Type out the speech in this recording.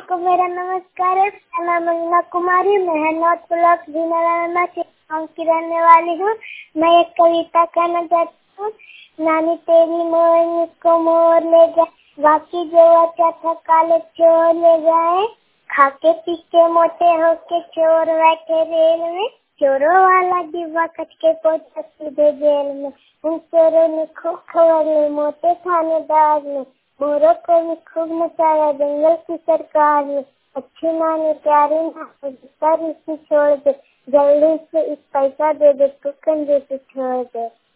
सबको मेरा नमस्कार है। मेरा नाम अंजना कुमारी, मैं नॉर्थ ब्लॉक दीनारायण की रहने वाली हूँ। मैं एक कविता कहना चाहती हूँ। नानी तेरी मोर को मोर ले जाए, बाकी जो बचा था काले चोर ले जाए। खाके पीके मोटे होके चोर बैठे रेल में, चोरों वाला डिब्बा कट के पहुंचा सीधे जेल में। उन चोरों ने खूब खबर ली मोटे थानेदार ने, मोरों को भी खूब नचाया जंगल की सरकार ने। अच्छी नानी प्यारी नानी रिश्ती छोड़ दे, जल्दी से इस पैसा दे दे, तू कंजूसी छोड़ दे।